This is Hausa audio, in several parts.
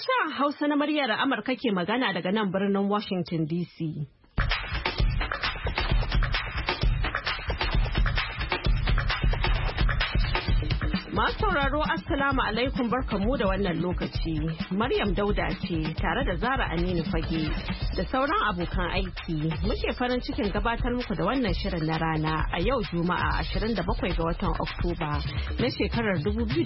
Sashen Hausa na muryar Amurka ke magana daga nan birnin Washington DC. Masu sauraro Assalamu alaikum barkanmu da wannan lokaci. Maryam Dauda ce tare da Zara Aminu Fage da sauran abokan aiki muke farin cikin gabatar muku da wannan shirin na rana a yau Juma'a 27 ga watan Oktoba na shekarar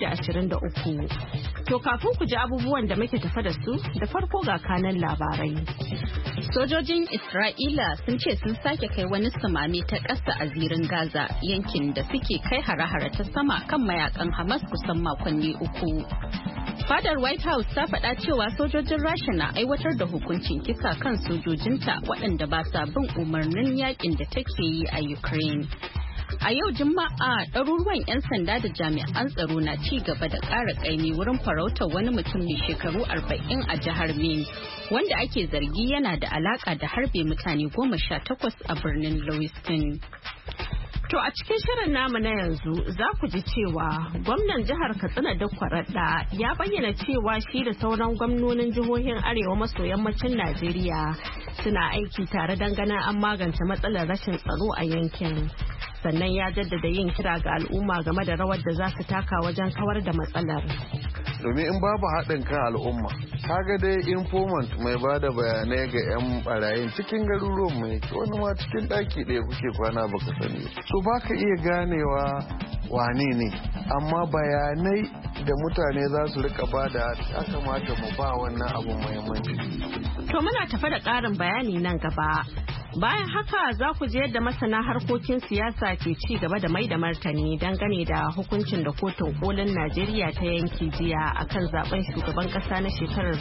2023. To kafin ku ji abubuwan da muke tafa da su da farko ga kanan labarai. Sojojin Isra'ila sun ce sun sake kai wani samami ta ƙasa a zirin Gaza yankin da suke kai hare-hare ta sama kan mayakan Hamas kusan makonni uku. Fadar White House ta faɗa cewa sojojin Rasha na aiwatar da hukuncin kisa kan sojojinta waɗanda ba sa bin umarnin yakin da take yi a Ukraine. A yau Juma'a ɗaruruwan 'yan sanda da jami'an tsaro na ci gaba da ƙara ƙaimi wurin farautar wani mutum mai shekaru 40 a jihar Maine wanda ake zargi yana da alaƙa da harbe mutane 18 a birnin Lewiston. To a cikin shirin namu na yanzu za ku ji cewa gwamnan jihar Katsina Dikko Radda ya bayyana cewa shi da sauran gwamnonin jihohin arewa maso yammacin Najeriya suna aiki tare don ganin an magance matsalar rashin tsaro a yankin. Sannan ya jaddada yin kira ga al'umma game da rawar da za su taka wajen kawar da matsalar. Domin in babu haɗin kan al'umma, kaga dai informant mai ba da bayanai ga 'yan barayin cikin garuruwan mai wani ma cikin ɗaki ɗaya kuke kwana baka sani. So baka iya ganewa wane ne, amma bayanai da mutane za su rika bada ya kamata mu ba wannan abu muhimmanci. To muna tafa da ƙarin bayani nan gaba. Bayan haka za ku je yadda masana harkokin siyasa ke ci gaba da mai da martani dangane da hukuncin da kotun kolin Najeriya ta yanke jiya akan zaben shugaban kasa na shekarar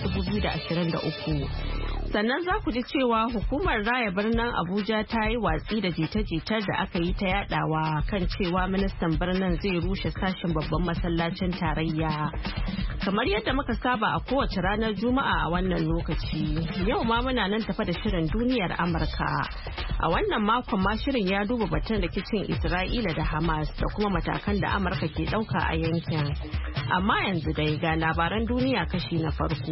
2023. Sannan za ku ji cewa hukumar raya birnin Abuja ta yi watsi da jita-jitar da aka yi ta yadawa kan cewa ministan birnin zai rushe sashen babban masallacin tarayya. Kamar yadda muka saba a kowace ranar Juma'a a wannan lokaci, yau ma muna nan tafa da shirin duniyar Amurka. A wannan makon ma shirin ya duba batun rikicin Isra'ila da Hamas da kuma matakan da Amurka ke ɗauka a yankin. Amma yanzu dai ga labaran duniya kashi na farko.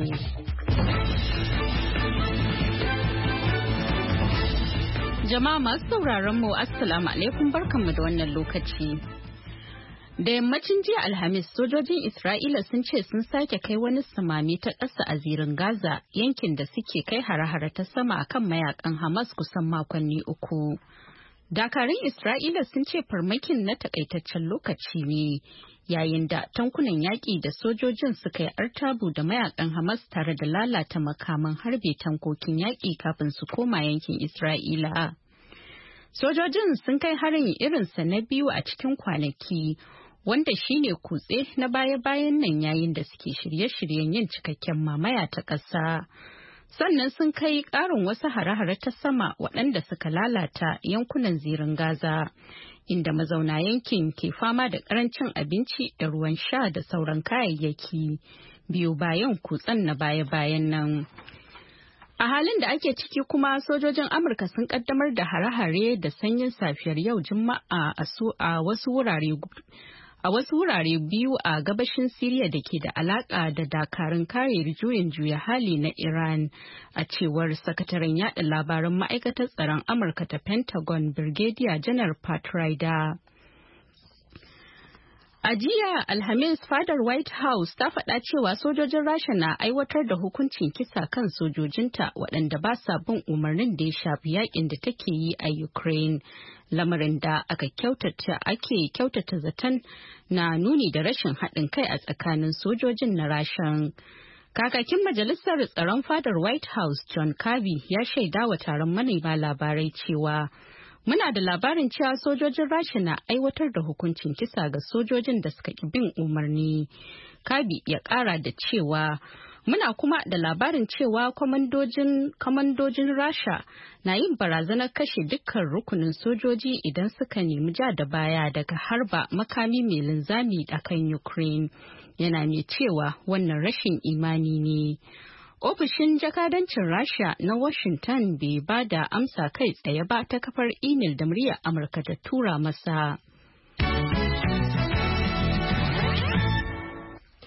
Jama'a masu sauraron mu Assalamu alaikum barkanmu da wannan lokaci. Da yammacin jiya Alhamis sojojin Isra'ila sun ce sun sake kai wani samami ta ƙasa a zirin Gaza yankin da suke kai hare-hare ta sama akan mayakan Hamas kusan makonni uku. Dakarun Isra'ila sun ce farmakin na takaitaccen lokaci ne yayin da tankunan yaƙi da sojojin suka yi artabu da mayakan Hamas tare da lalata makaman harbe tankokin yaƙi kafin su koma yankin Isra'ila. Sojojin sun kai harin irinsa na biyu a cikin kwanaki, wanda shine kutse na baya-bayan nan yayin da suke shirye-shiryen yin cikakken mamaya ta ƙasa. Sannan sun kai ƙarin wasu hare-hare ta sama waɗanda suka lalata yankunan zirin Gaza, inda mazauna yankin ke fama da ƙarancin abinci da ruwan sha da sauran kayayyaki, biyu bayan kutsen na baya-bayan nan. A halin da ake ciki kuma sojojin Amurka sun kaddamar da hare-hare da sanyin safiyar yau Juma'a a wasu wurare biyu a gabashin Siriya da ke da alaka da dakarun kare juyin juya hali na Iran, a cewar sakataren yada labaran ma'aikatar tsaron Amurka ta Pentagon Brigadier Janar Pat Ryder. A jiya Alhamis fadar White House ta faɗa cewa sojojin Rasha na aiwatar da hukuncin kisa kan sojojinta waɗanda ba sa bin umarnin da ya shafi yakin da take yi a Ukraine. Lamarin da ake kyautata zaton na nuni da rashin haɗin kai a tsakanin sojojin na Rashan. Kakakin Majalisar Tsaron fadar White House John Kirby ya shaida wa taron manema labarai cewa muna da labarin cewa sojojin Rasha na aiwatar da hukuncin kisa ga sojojin da suka ƙi bin umarni. Kirby ya ƙara da cewa muna kuma da labarin cewa kwamandojin Rasha na yin barazanar kashe dukkan rukunin sojoji idan suka nemi ja da baya daga harba makami mai linzami akan Ukraine. Yana mai cewa wannan rashin imani ne. Ofishin jakadancin Rasha na Washington bai ba da amsa kai tsaye ba ta kafar imel da muryar Amurka ta tura masa.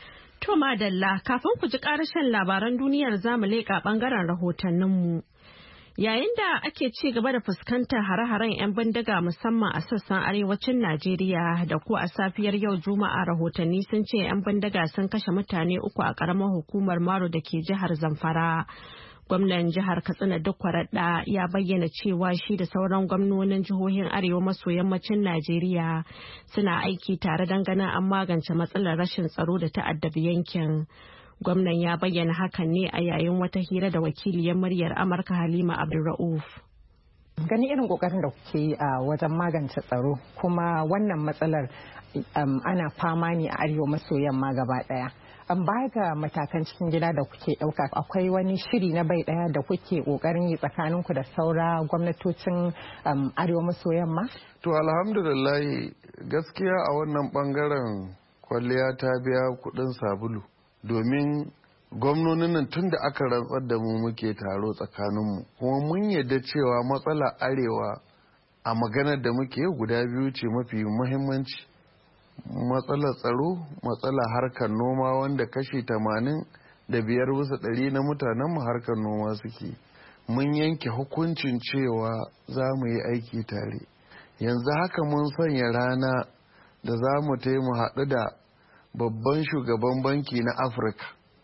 To madalla kafin ku ji ƙarashin labaran duniyar zamu leƙa ɓangaren rahotanninmu. Yayin da ake ci gaba da fuskantar hare-haren 'yan bindiga musamman a sassan arewacin Najeriya da ko a safiyar yau Juma'a rahotanni sun ce 'yan bindiga sun kashe mutane 3 a ƙaramar hukumar Maro da ke jihar Zamfara. Gwamnan jihar Katsina Dikko Radda ya bayyana cewa shi da sauran gwamnonin jihohin arewa maso yammacin Najeriya suna aiki tare don ganin an magance matsalar rashin tsaro da ta'addabi yankin. Gwamnan ya bayyana hakan ne a yayin wata hira da wakiliyar muryar Amurka Halima Abdulra'uf. Gani irin kokarin da kuke yi a wajen magance tsaro kuma wannan matsalar ana fama ne a arewa maso yamma gaba daya. An baya ga matakan cikin gida da kuke ɗauka akwai wani shiri na bai ɗaya da kuke ƙoƙarin yi tsakaninku da saura gwamnatocin arewa maso yamma? To alhamdulillah gaskiya a wannan bangaren kwalliya ta biya kuɗin sabulu domin gwamnonin nan tun da aka rantsar da mu muke taro tsakaninmu kuma mun yadda cewa matsalar arewa a maganar da muke guda biyu ce mafi muhimmanci. Matsalar tsaro, matsalar harkar noma wanda kashi 85% na mutanen mu harkar noma suke. Mun yanke hukuncin cewa za mu yi aiki tare. Yanzu haka mun sanya rana da za mu mu haɗu da babban shugaban banki na Afirka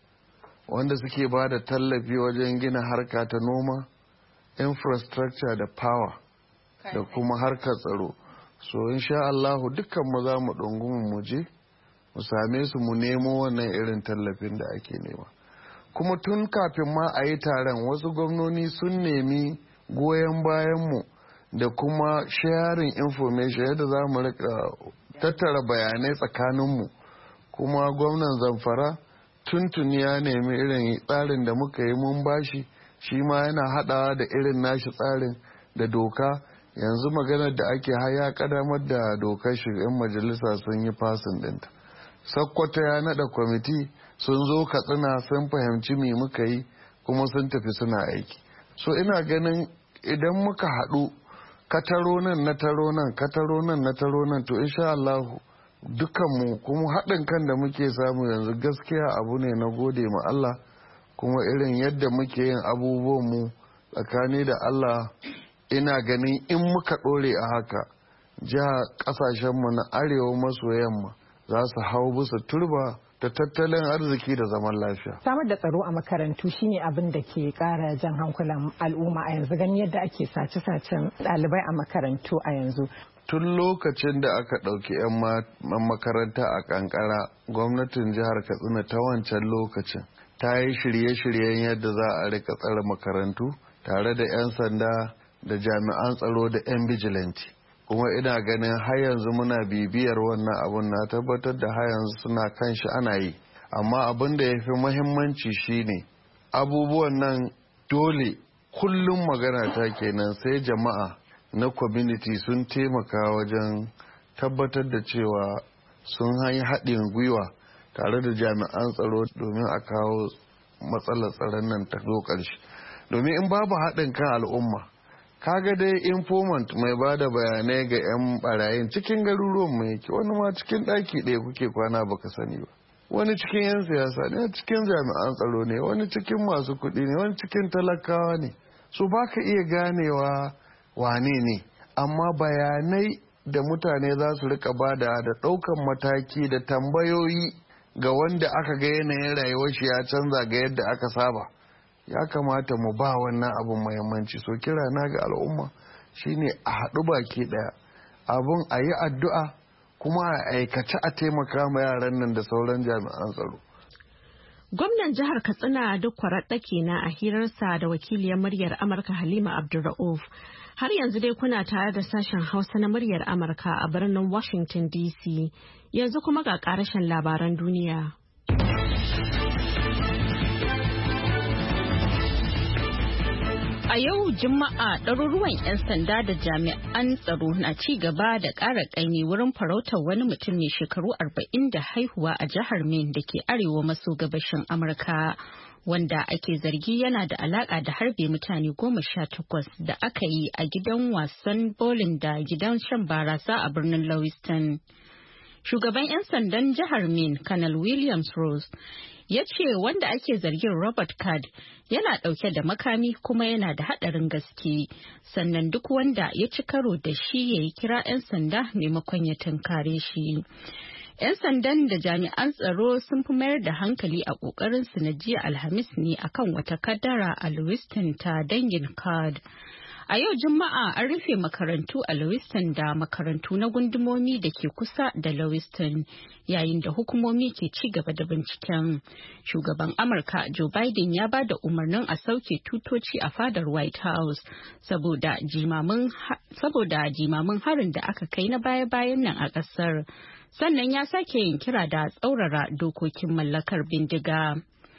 wanda suke ba da tallafi wajen gina harka ta noma, infrastructure da power da kuma harkar tsaro. So insha Allahu dukkan mu za mu ɗungumi mu je mu same su mu nemo wannan irin tallafin da ake nema. Kuma tun kafin ma a yi taron wasu gwamnoni sun nemi goyon bayanmu da kuma sharing information yadda za mu rika tattara bayanai tsakaninmu. Kuma gwamnan Zamfara tuntuni ya nemi irin tsarin da muka yi mun bashi, shi ma yana haɗawa da irin nashi tsarin da doka. Yanzu maganar da ake haya kadamar da dokar yan majalisa sun yi fasin dinta. Sokoto ya nada kwamiti sun zo Katsina sun fahimci me muka yi kuma sun tafi suna aiki. So ina ganin idan muka haɗu kataro nan na taro nan kataro nan na taro nan to insha Allah dukkanmu kuma haɗin kan da muke samu yanzu gaskiya abu ne na gode ma Allah kuma irin yadda muke yin abubuwanmu tsakani da Allah ina ganin in muka ɗore a haka jiha ƙasashenmu na arewa maso yamma za su hau bisa turba da tattalin arziki da zaman lafiya. Samar da tsaro a makarantu shine abin da ke ƙara jan hankulan al'umma a yanzu ganin yadda ake sace-sacen ɗalibai a makarantu a yanzu. Tun lokacin da aka ɗauki 'yan makaranta a kankara gwamnatin jihar Katsina ta wancan lokacin ta yi shirye-shiryen yadda za a rika tsare makarantu tare da 'yan sanda da jami'an tsaro da 'yan bijilanti kuma ina ganin har yanzu muna bibiyar wannan abun na tabbatar da har yanzu suna kan shi ana yi amma abin da ya fi muhimmanci shine abubuwan nan dole kullum magana ta kenan sai jama'a na community sun taimaka wajen tabbatar da cewa sun yi haɗin gwiwa tare da jami'an tsaro domin a kawo matsalar tsaron nan ta zo ƙarshe domin in babu haɗin kan al'umma kaga dai informant mai ba da bayanai ga 'yan barayin cikin garuruwan mai yake wani ma cikin ɗaki ɗaya kuke kwana baka sani ba wani cikin 'yan siyasa ne cikin jami'an tsaro ne wani cikin masu kuɗi ne wani cikin talakawa ne so baka iya ganewa wane ne amma bayanai da mutane za su rika bada da ɗaukan mataki da tambayoyi ga wanda aka ga yanayin rayuwar shi ya canza ga yadda aka saba ya kamata mu ba wannan abun muhimmanci so kira na ga al'umma shine a haɗu baki ɗaya abun a yi addu'a kuma a aikace a taimaka ma yaran nan da sauran jami'an tsaro. Gwamnan jihar Katsina Dikko Radda kenan a hirarsa da wakiliyar muryar Amurka Halima Abdulra'uf. Har yanzu dai kuna tare da sashen Hausa na muryar Amurka a birnin Washington DC. Yanzu kuma ga ƙarashin labaran duniya. A yau Juma'a ɗaruruwan 'yan sanda da jami'an tsaro na ci gaba da ƙara ƙaimi wurin farautar wani mutum mai shekaru 40 da haihuwa a jihar Maine da ke arewa maso gabashin Amurka, wanda ake zargi yana da alaƙa da harbe mutane 18 da aka yi a gidan wasan bowling da gidan shan barasa a birnin Lewiston. Shugaban 'yan sandan jihar Maine, Colonel Williams Rose, ya ce wanda ake zargin Robert Card yana ɗauke da makami kuma yana da haɗarin gaske, sannan duk wanda ya ci karo da shi ya yi kira 'yan sanda maimakon ya tunkare shi. 'Yan sandan da jami'an tsaro sun fi mayar da hankali a ƙoƙarinsu na jiya Alhamis ne akan wata kadara a Lewiston ta dangin Card. A yau Juma'a an rufe makarantu a Lewiston da makarantu na gundumomi da ke kusa da Lewiston yayin da hukumomi ke ci gaba da binciken. Shugaban Amurka Joe Biden ya ba da umarnin a sauke tutoci a fadar White House saboda jimamin harin da aka kai na baya-bayan nan a ƙasar. Sannan ya sake yin kira da tsaurara dokokin mallakar bindiga.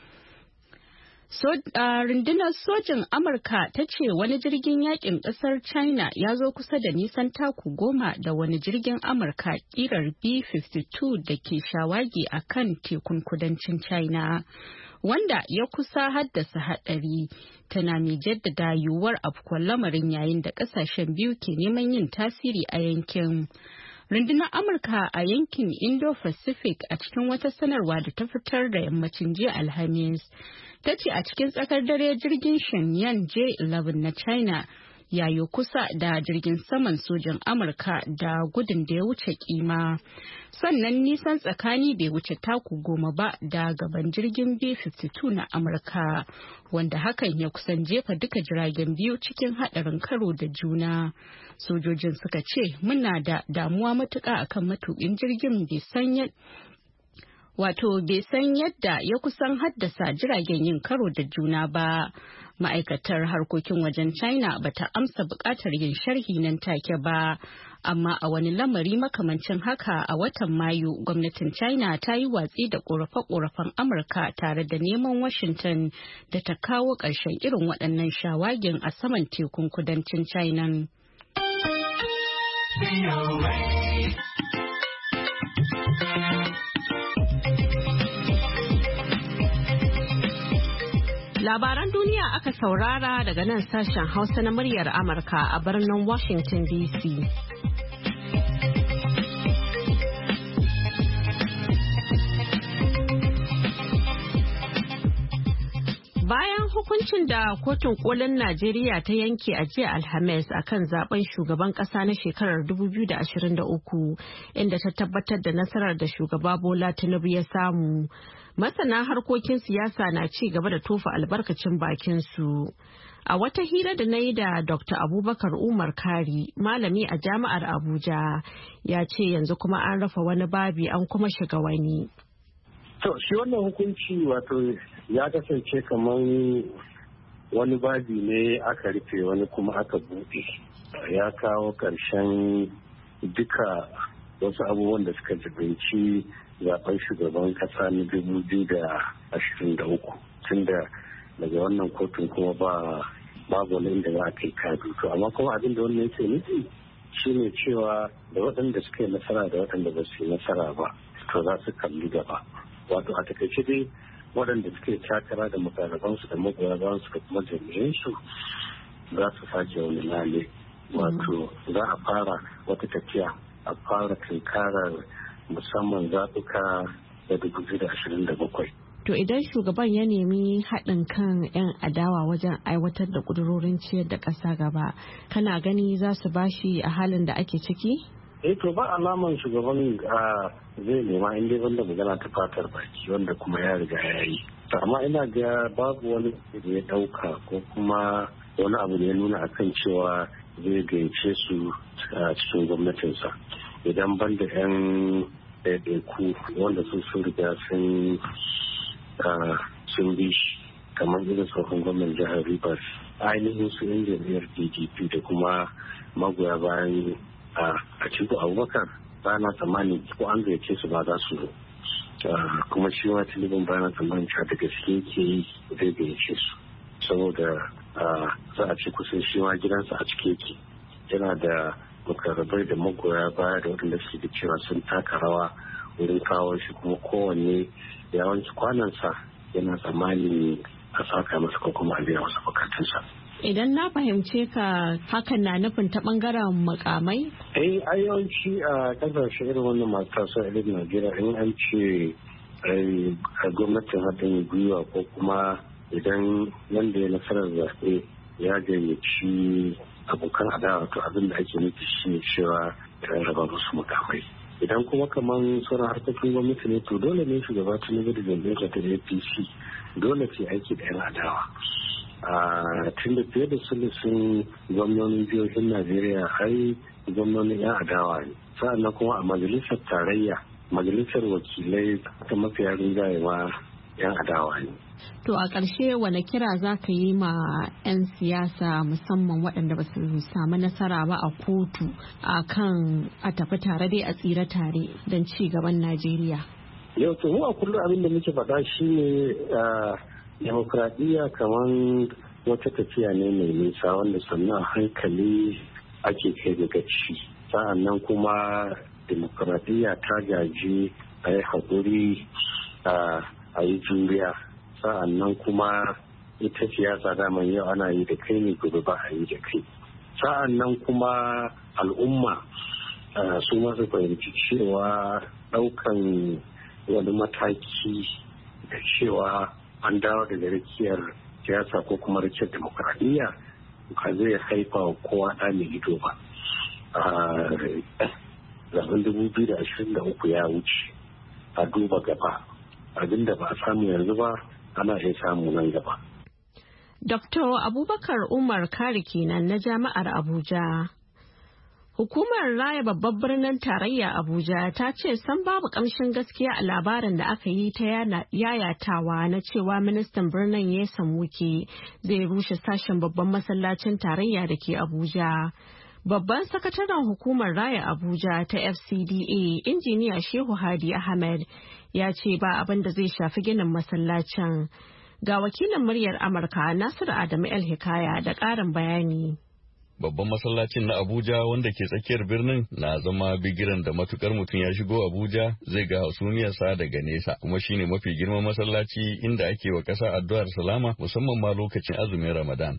Rundunar sojin Amurka ta ce wani jirgin yakin kasar China ya zo kusa da nisan taku 10 da wani jirgin Amurka kirar B-52 da ke shawagi a kan tekun kudancin China, wanda ya kusa haddasa haɗari, tana mai jaddada yiwuwar afkuwar lamarin yayin da ƙasashen biyu ke neman yin tasiri a yankin. Rundunar Amurka a yankin Indo-Pacific a cikin wata sanarwa da ta fitar da yammacin jiya Alhamis ta ce a cikin tsakar dare jirgin Shenyang J-11 na China yayo kusa da jirgin saman sojan Amurka da gudun da ya wuce kima. Sannan nisan tsakani bai wuce taku 10 ba da gaban jirgin B-52 na Amurka, wanda hakan ya kusan jefa duka jiragen biyu cikin haɗarin karo da juna. Sojojin suka ce muna da damuwa matuƙa akan matuƙin jirgin bai san yadda ya kusan haddasa jiragen yin karo da juna ba. Ma'aikatar harkokin wajen China bata amsa buƙatar yin sharhi nan take ba, amma a wani lamari makamancin haka a watan Mayu gwamnatin China ta yi watsi da ƙorafe-ƙorafen Amurka tare da neman Washington da ta kawo ƙarshen irin waɗannan shawagin a saman tekun kudancin China. Labaran duniya aka saurara daga nan sashen Hausa na muryar Amurka a birnin Washington DC. Bayan hukuncin da kotun kolin Najeriya ta yanke a jiya Alhamis akan zaben shugaban kasa na shekarar 2023 inda ta tabbatar da nasarar da shugaba Bola Tinubu ya samu, masana harkokin siyasa na ci gaba da tofa albarkacin bakin su. A wata hira da na yi da Dr. Abubakar Umar Kari, malami a jami'ar Abuja, ya ce yanzu kuma an rafa wani babi an kuma shiga wani. To, shi wannan hukunci wato ya kasance kamar wani babi ne aka rufe wani kuma aka buɗe. Ya kawo ƙarshen duka wasu abubuwan da suka jibinci zaben shugaban ƙasa na 2023 tunda daga wannan kotun kuma babu wani inda za a kai kadu. To, amma kuma abin da wannan yake nufi shine cewa da waɗanda suka yi nasara da waɗanda ba su yi nasara ba, to za su kalli gaba. Wato a takaice dai waɗanda suke takara da makarabansu da magoyabansu da kuma jami'ansu za su sake wani lale. Wato za a fara wata tafiya a fara tunkarar musamman zaɓuka da 2027. To idan shugaban ya nemi haɗin kan 'yan adawa wajen aiwatar da ƙudurorin ciyar da ƙasa gaba, kana gani za su bashi a halin da ake ciki? To ba alaman shugaban zai nema inda wanda magana ta fatar baki wanda kuma ya riga ya yi. Amma ina ga babu wani da ya dauka ko kuma wani abu da ya nuna akan cewa zai gayyace su a cikin gwamnatinsa. Idan ban da 'yan ɗaiɗaiku wanda sun riga sun bi shi kamar irin tsohon gwamnan jihar Rivers, ainihin su 'yan jam'iyyar PDP da kuma magoya bayan a cikin Abubakar ba na tsammanin ko an gayyace su ba za su zo. Kuma shi ma Tinubun ba na tsammanin cewa da gaske yake yi zai gayyace su saboda za a ce kusan shi ma gidansa a cike yake, yana da mukarrabai da magoya baya da waɗanda suke da cewa sun taka rawa wurin kawo shi, kuma kowanne yawanci kwanansa yana tsammanin a saka masa ko kuma a biya masa bukatunsa. Idan na fahimce ka hakan na nufin ta bangaren mukamai? Yawanci a kasashe irin wannan masu tasowa irin Najeriya in an ce gwamnatin haɗin gwiwa ko kuma idan wanda ya nasarar zaɓe ya gayyaci abokan adawa to abin da ake nufi shi ne cewa ya raba musu mukamai. Idan kuma kamar sauran harkokin gwamnati ne to dole ne shugaba Tinubu da jam'iyyar ta APC dole ce aiki da 'yan adawa. Tun da fiye da sulusun gwamnonin jihohin Najeriya ai gwamnonin 'yan adawa ne. Sa'annan kuma a majalisar tarayya majalisar wakilai ta mafiya rinjayewa 'yan adawa ne. To a ƙarshe wane kira za ka yi ma 'yan siyasa musamman waɗanda ba su samu nasara ba a kotu a kan a tafi tare dai a tsira tare don ci gaban Najeriya? Yau to mu a kullum abin da muke faɗa shi ne demokradiyya kamar wata tafiya ne mai nisa wanda sannan hankali ake kai da gaci. Sa'an nan kuma demokradiyya ta gaji a yi haƙuri a yi juriya. Sa'an nan kuma ita siyasa daman yau ana yi da kai ne gobe ba a yi da kai. Sa'an nan kuma al'umma su masu fahimci cewa ɗaukan wani mataki da cewa an dawo daga rikiyar siyasa ko kuma rikiyar demokradiyya ba zai haifa wa kowa ɗa mai ido ba. Zaben 2023 ya wuce a duba gaba abinda ba a samu yanzu ba ana iya samu nan gaba. Dr. Abubakar Umar Kari kenan na Jami'ar Abuja. Hukumar Raya Babban Birnin Tarayya Abuja ta ce san babu ƙamshin gaskiya a labarin da aka yi ta yayatawa na cewa ministan birnin Nyesom Wike zai rushe sashen babban masallacin tarayya da ke Abuja. Babban sakataren hukumar Raya Abuja ta FCDA, Injiniya Shehu Hadi Ahmed, ya ce ba abin da zai shafi ginin masallacin. Ga wakilin muryar Amurka Nasiru Adamu El Hikaya da ƙarin bayani. Babban masallacin na Abuja wanda ke tsakiyar birnin na zama bigiran da matukar mutum ya shigo Abuja zai ga hasumiyarsa daga nesa, kuma shine mafi girman masallaci inda ake wa ƙasa addu'ar salama musamman ma lokacin azumin Ramadan.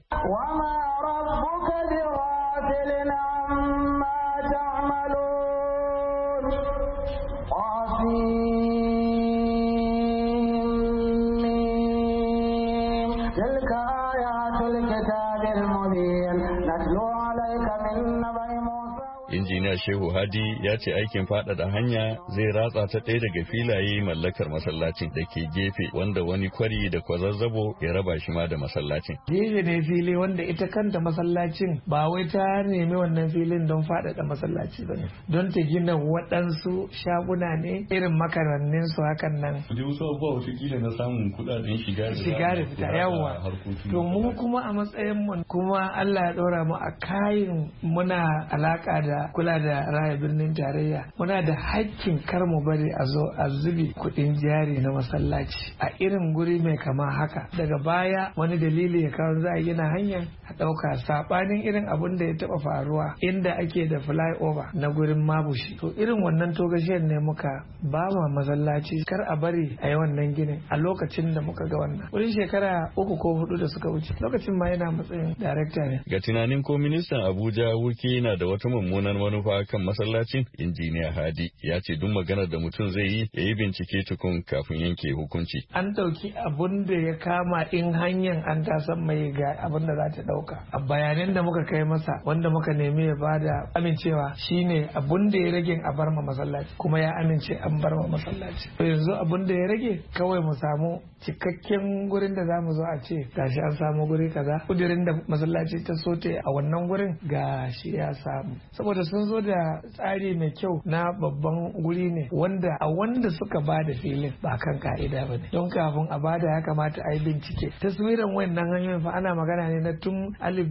Injiniya Shehu Hadi ya ce aikin faɗaɗa hanya zai ratsa ta ɗaya daga filaye mallakar masallacin da ke gefe wanda wani kwari da kwazazzabo ya raba shi ma da masallacin. Gefe ne fili wanda ita kanta masallacin ba wai ta nemi wannan filin don faɗaɗa masallaci ba ne, don ta gina waɗansu shaguna ne irin makarannin su hakan nan. Da wasu abubuwa wasu kila na samun kuɗaɗen shiga da fita yawa. To mu kuma a matsayin mu kuma Allah ya ɗora mu a kayin muna alaka da kula da raya birnin tarayya, muna da hakkin kar mu bari a zo a zubi kuɗin jari na masallaci a irin guri mai kama haka daga baya wani dalili ya kawo za a gina hanyar a ɗauka saɓanin irin abun da ya taɓa faruwa inda ake da flyover na gurin mabushi. To irin wannan togashiyar ne muka ba ma masallaci kar a bari a yi wannan ginin a lokacin da muka ga wannan wurin shekara 3 ko 4 da suka wuce, lokacin ma yana matsayin darekta ne. Ga tunanin ko ministan Abuja Wuke na da wata mummunar manufa kan masallacin, Injiniya Hadi ya ce duk maganar da mutum zai yi ya yi bincike tukun kafin yanke hukunci. An ɗauki abun da ya kama in hanyar an tasan mai ga abun da za ta ɗauka. A bayanan da muka kai masa wanda muka nemi ya bada amincewa shine abun da ya rage a bar ma masallaci, kuma ya amince an bar ma masallaci. To yanzu abun da ya rage kawai mu samu cikakken gurin da za mu zo a ce gashi an samu guri kaza, kudirin da masallaci ta sote a wannan gurin gashi ya samu, saboda sun zo da tsari mai kyau na babban guri ne wanda suka ba da filin ba kan ka'ida ba ne, don kafin a bada ya kamata a yi bincike. Taswiran wayannan hanyoyin fa ana magana ne na tun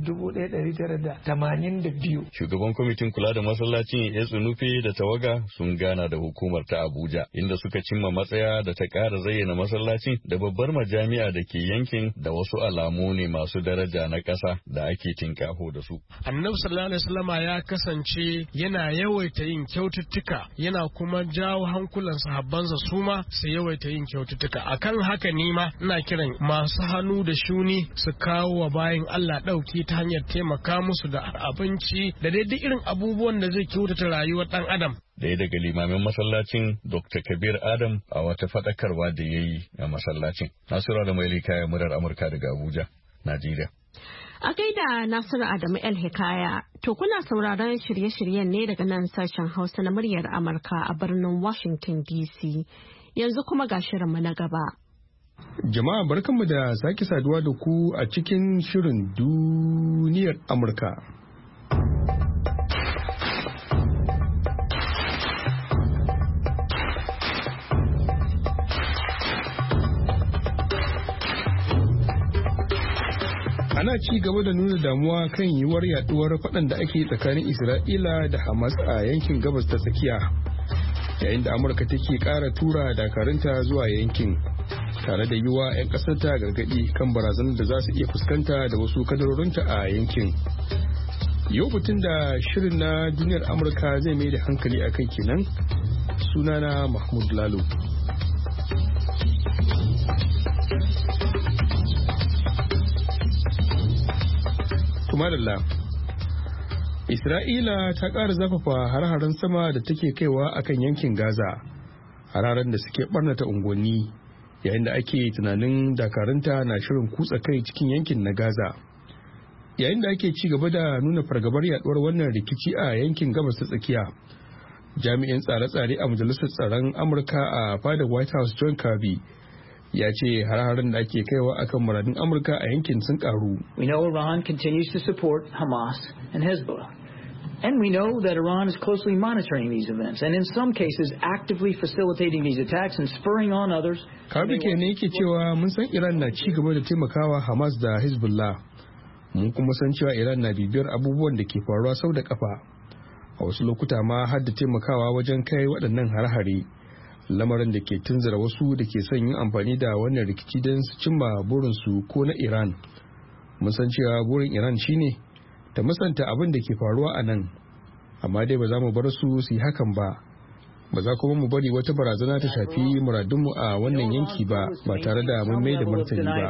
1982. Shugaban kwamitin kula da masallacin ya tsunufe da tawaga sun gana da hukumar ta Abuja inda suka cimma matsaya da ta ƙara zayyana masallacin da babbar majami'a da ke yankin da wasu alamu ne masu daraja na ƙasa da ake tinkaho da su. Annabi sallallahu alaihi wasallama ya kasance yana yawaita yin kyaututtuka, yana kuma jawo hankulan sahabbansa su ma su yawaita yin kyaututtuka. Akan haka ne ma ina kiran masu hannu da shuni su kawo wa bayin Allah ɗauki ta hanyar taimaka musu da abinci da daidai irin abubuwan da zai kyautata rayuwar ɗan adam. Daya daga limamin masallacin Dr. Kabir Adam a wata faɗakarwa da ya yi a masallacin. Nasiru da Maili Kaya, murar Amurka daga Abuja, Najeriya. A gaida Nasiru Adamu El Hikaya, to kuna sauraron shirye-shiryen ne daga nan sashen Hausa na muryar Amurka a birnin Washington DC. Yanzu kuma ga shirinmu na gaba. Jama'a barkanmu da sake saduwa da ku a cikin shirin duniyar Amurka. Ana ci gaba da nuna damuwa kan yiwuwar yaduwar faɗan da ake tsakanin Isra'ila da Hamas a yankin gabas ta tsakiya, yayin da Amurka take ƙara tura dakarunta zuwa yankin, tare da yiwa 'yan ƙasarta gargaɗi kan barazanar da za su iya fuskanta da wasu kadarorinta a yankin. Yau batun da shirin na duniyar Amurka zai mai da hankali a kai kenan. Sunana Mahmud Lalo. Tumadalla. Isra'ila ta ƙara zafafa har-haren sama da take kaiwa akan yankin Gaza, hararen da suke barnata unguwanni, yayin da ake tunanin dakarunta na shirin kutsa kai cikin yankin na Gaza. Yayin da ake ci gaba da nuna fargabar yaduwar wannan rikici a yankin gabas ta tsakiya, jami'in tsare-tsare a majalisar tsaron Amurka a fadar White House John Kirby ya ce har-haren da ake kaiwa akan muradun Amurka a yankin sun karu. We know Iran continues to support Hamas and Hezbollah. And we know that Iran is closely monitoring these events and in some cases actively facilitating these attacks and spurring on others. Kirby ke ne yake cewa mun san Iran na ci gaba da taimakawa Hamas da Hezbollah. Mun kuma san cewa Iran na bibiyar abubuwan da ke faruwa sau da kafa. A wasu lokuta ma har da taimakawa wajen kai waɗannan har-hare. Lamarin da ke tunzura wasu da ke son yin amfani da wannan rikici don su cimma burinsu ko na Iran. Mun san cewa burin Iran shine ta musanta abin da ke faruwa a nan, amma dai ba za mu bar su yi hakan ba. Ba za kuma mu bari wata barazana ta shafi muradunmu a wannan yanki ba tare da mun mai da martani ba.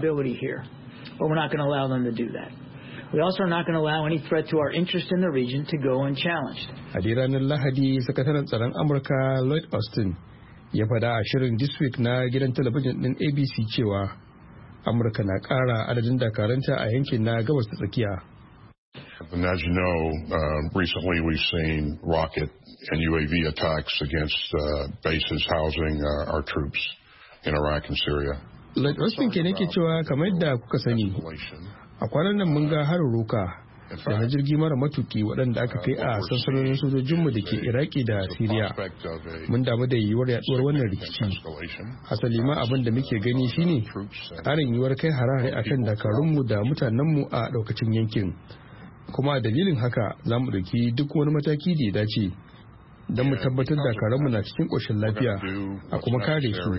We also are not going to allow any threat to our interest in the region to go unchallenged. A dai ranar Lahadi, sakataren tsaron Amurka Lloyd Austin ya fada a shirin This Week na gidan talabijin din ABC cewa Amurka na ƙara adadin dakaranta a yankin na gabas ta tsakiya. And as you know, recently we've seen rocket and UAV attacks against bases housing our troops in Iraq and Syria. Lloyd Austin ke nake cewa kamar yadda kuka sani, a kwanan nan mun ga harin roka da na jirgi mara matuki waɗanda aka kai a sansanonin sojojinmu da ke Iraki da Siriya. Mun damu da yiwuwar yaduwar wannan rikici. Hasali ma abin da muke gani shine ƙarin yiwuwar kai harare akan dakarunmu da mutanenmu a ɗaukacin yankin. Kuma a dalilin haka za mu ɗauki duk wani mataki da ya dace don mu tabbatar dakarunmu na cikin ƙoshin lafiya a kuma kare su.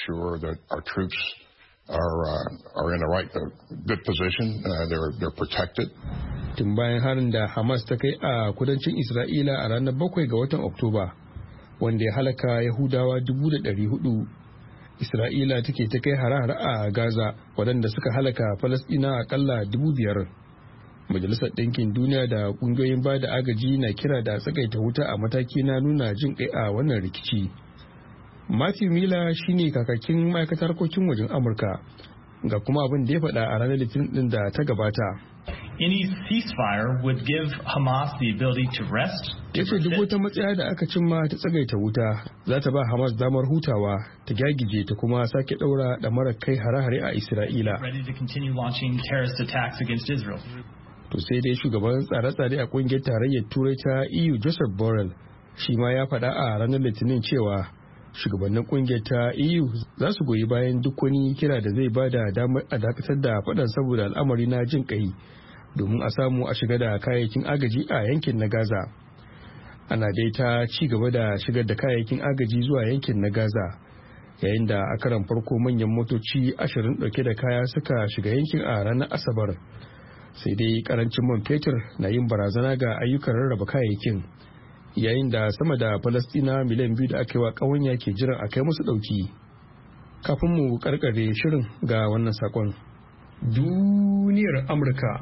Are in the right good position. They're protected. Tun bayan harin da Hamas ta kai a kudancin Isra'ila a ranar 7 ga watan Oktoba, wanda ya halaka Yahudawa 400,000, Isra'ila take ta kai hare-hare a Gaza waɗanda suka halaka Falasɗina akalla 5,000. Majalisar Ɗinkin Duniya da ƙungiyoyin ba da agaji na kira da tsagaita wuta a mataki na nuna jin kai a wannan rikici. Matthew Miller shine kakakin ma'aikatar harkokin wajen Amurka, ga kuma abin da ya faɗa a ranar Litinin din da ta gabata. Any ceasefire would give Hamas the ability to rest. Yace duk wata matsaya da aka cimma ta tsagaita wuta za ta ba Hamas damar hutawa, ta gyagije ta kuma sake daura da mara kai hare-hare a Isra'ila. Ready to continue launching terrorist attacks against Israel. To sai dai shugaban tsare-tsare a kungiyar tarayyar Turai ta EU Joseph Borrell shi ma ya faɗa a ranar Litinin cewa shugabannin kungiyar ta EU za su goyi bayan duk wani kira da zai bada damar a dakatar da faɗan saboda al'amari na jin kai domin a samu a shiga da kayayyakin agaji a yankin na Gaza. Ana dai ta ci gaba da shigar da kayayyakin agaji zuwa yankin na Gaza, yayin da a karan farko manyan motoci 20 dauke da kaya suka shiga yankin a ranar Asabar. sai dai karancin man fetur na yin barazana ga ayyukan rarraba kayayyakin, yayin da sama da Falastina miliyan 2 da aka yi wa ƙawanya ke jiran a kai musu ɗauki. Kafin mu karkare shirin ga wannan sakon. Duniyar Amurka.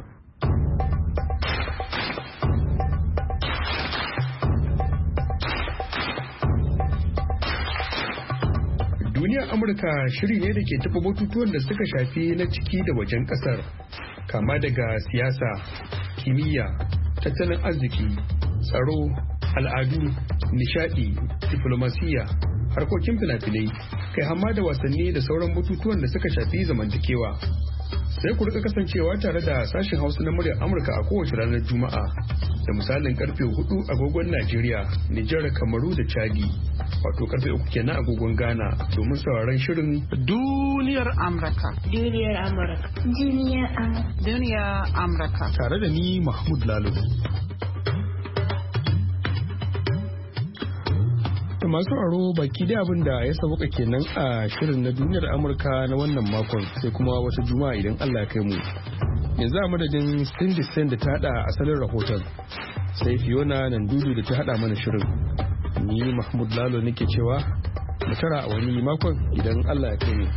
Duniyar Amurka shiri ne da ke taɓa batutuwan da suka shafi na ciki da wajen ƙasar, kama daga siyasa, kimiyya, tattalin arziki, tsaro, al'adu, nishadi, diflomasiyya, harkokin fina-finai, kai hamma da wasanni da sauran batutuwan da suka shafi zamantakewa. Sai ku rika kasancewa tare da sashen Hausa na muryar Amurka a kowace ranar Juma'a da misalin karfe 4 agogon Najeriya, Nijar, Kamaru da Chadi, wato karfe 3 kenan agogon Ghana, domin sauraron shirin Duniyar Amurka. Duniyar Amurka. Duniyar Amurka. Duniyar Amurka. Tare da ni Mahmud Lalo. Masu aro baki da abin da ya sauka kenan a shirin na Duniyar Amurka na wannan makon, sai kuma wata juma'a idan Allah ya kai mu. Yanzu a madadin Cindy Sen da ta hada asalin rahoton, sai Fiona Nandudu da ta hada mana shirin. Ni Mahmud Lalo nake cewa mu tara a wani makon idan Allah ya kai mu.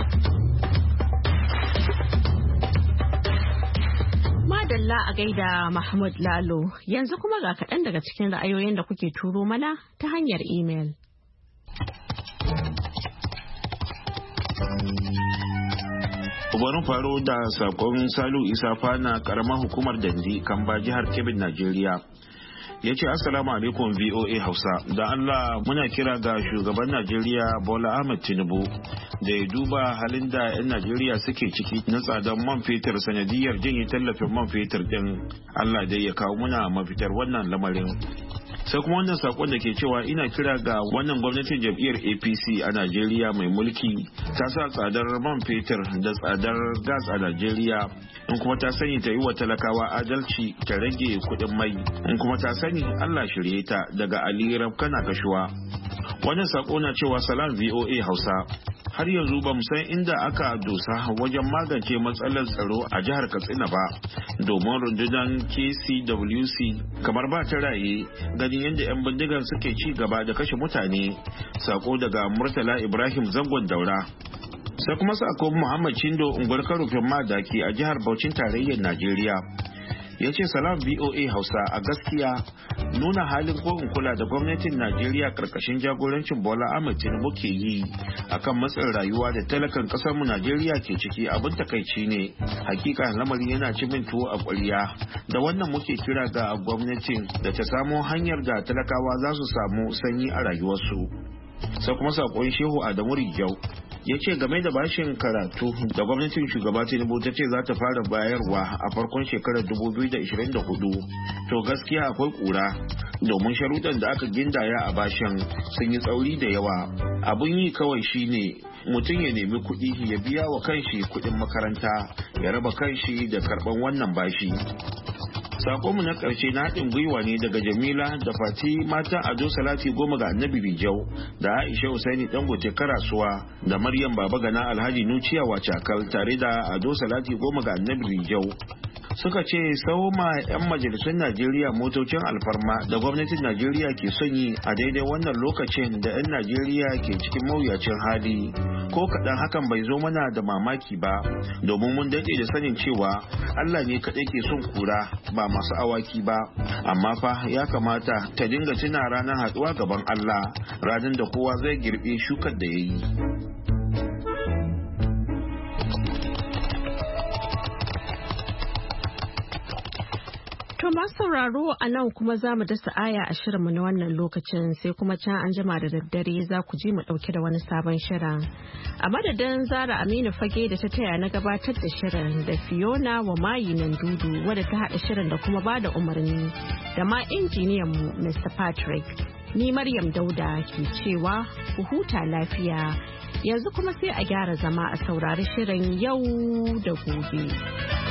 Madalla a gaida Mahmud Lalo, yanzu kuma ga kaɗan daga cikin ra'ayoyin da kuke turo mana ta hanyar imel. Bari faro da sakon Salu Isa Fana karamar hukumar Dandi Kamba jihar Kebbi Najeriya. Ya ce assalamu alaikum VOA Hausa, da Allah muna kira ga shugaban Najeriya Bola Ahmed Tinubu da ya duba halin da 'yan Najeriya suke ciki na tsadar man fetur sanadiyar janye tallafin man fetur din. Allah dai ya kawo muna mafitar wannan lamarin. Sai kuma wannan sakon da ke cewa ina kira ga wannan gwamnatin jam'iyyar APC a Najeriya mai mulki ta sa tsadar man fetur da tsadar gas a Najeriya, in kuma ta sani ta yi wa talakawa adalci ta rage kuɗin mai, in kuma ta sani Allah shirye ta. Daga Ali Rabkana Kashuwa. Wannan sako na cewa salam VOA Hausa. Har yanzu ba mu san inda aka dosa wajen magance matsalar tsaro a jihar Katsina ba, domin rundunar KCWC kamar ba ta raye ganin yadda 'yan bindigan suke ci gaba da kashe mutane. Sako daga Murtala Ibrahim Zangon Daura. Sai kuma sako Muhammad Chindo unguwar Karufin Madaki a jihar Bauchin tarayyar Najeriya. Ya ce salam VOA Hausa, a gaskiya nuna halin ko in kula da gwamnatin Najeriya karkashin jagorancin Bola Ahmed Tinubu ke yi akan matsin rayuwa da talakan kasar mu Najeriya ke ciki abin takaici ne. Hakika lamarin yana ci min tuwo a ƙwarya. Da wannan muke kira ga gwamnatin da ta samo hanyar da talakawa za su samu sanyi a rayuwarsu. Sai kuma sakon Shehu Adamu Rijau ya ce game da bashin karatu da gwamnatin shugaba Tinubu ta ce za ta fara bayarwa a farkon shekarar 2024, to gaskiya akwai kura, domin sharuɗan da aka gindaya a bashin sun yi tsauri da yawa. Abun yi kawai shine mutum ya nemi kuɗi ya biya wa kanshi kuɗin makaranta, ya raba kanshi da karɓan wannan bashi. Sakonmu na ƙarshe na haɗin gwiwa ne daga Jamila da Fati matan Ado Salati Goma ga Annabi Bijau da Aisha Usaini Dangote Karasuwa da Maryam Babagana Alhaji Nuciya Wacakal tare da Ado Salati Goma ga Annabi Bijau. Suka ce ma 'yan majalisun Najeriya motocin alfarma da gwamnatin Najeriya ke son yi a daidai wannan lokacin da 'yan Najeriya ke cikin mawuyacin hali. Ko kaɗan hakan bai zo mana da mamaki ba, domin mun daɗe da sanin cewa Allah ne kaɗai ke son kura ba masu awaki ba. Amma fa ya kamata ta dinga tuna ranar haɗuwa gaban Allah, ranar da kowa zai girbe shukar da ya yi. To masu sauraro a nan kuma za mu dasa aya a shirinmu na wannan lokacin, sai kuma can an jima da daddare za ku ji mu ɗauke da wani sabon shirin. A madadin Zara Aminu Fage da ta taya na gabatar da shirin, da Fiona wa mayi nan dudu wadda ta haɗa shirin da kuma bada umarni, da ma injiniyan mu Mr. Patrick. Ni Maryam Dauda ke cewa ku huta lafiya. Yanzu kuma sai a gyara zama a saurari shirin yau da gobe.